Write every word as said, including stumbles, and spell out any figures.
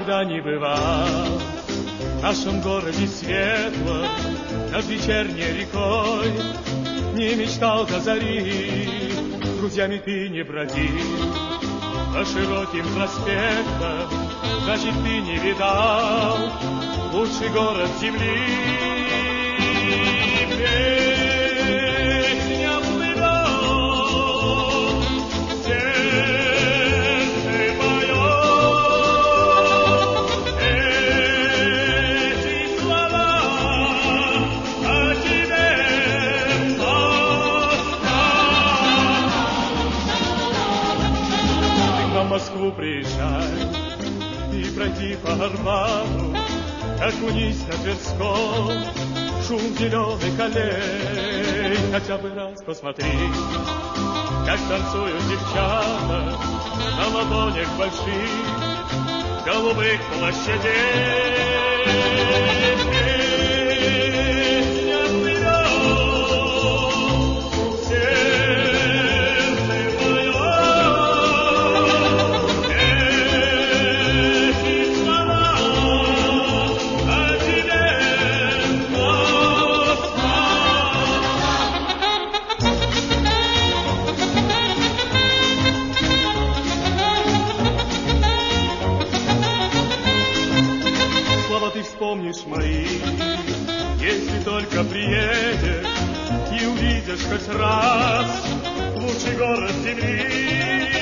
никогда не бывал в нашем городе светлом, над вечерней рекой. Не мечтал до зари, с друзьями ты не бродил по широким проспектам, значит, ты не видал лучший город земли. Песня плывет, сердце поет эти слова о тебе, Москва. Ты на Москву приезжай и пройди по Арбату, окунись на Тверском, шум зеленых аллей, хотя бы раз посмотри, как танцуют девчата на ладонях больших голубых площадей. Песня плывет, сердце поет эти слова о тебе, Москва. Слова ты вспомнишь мои, если только приедешь и увидишь хоть раз лучший город земли.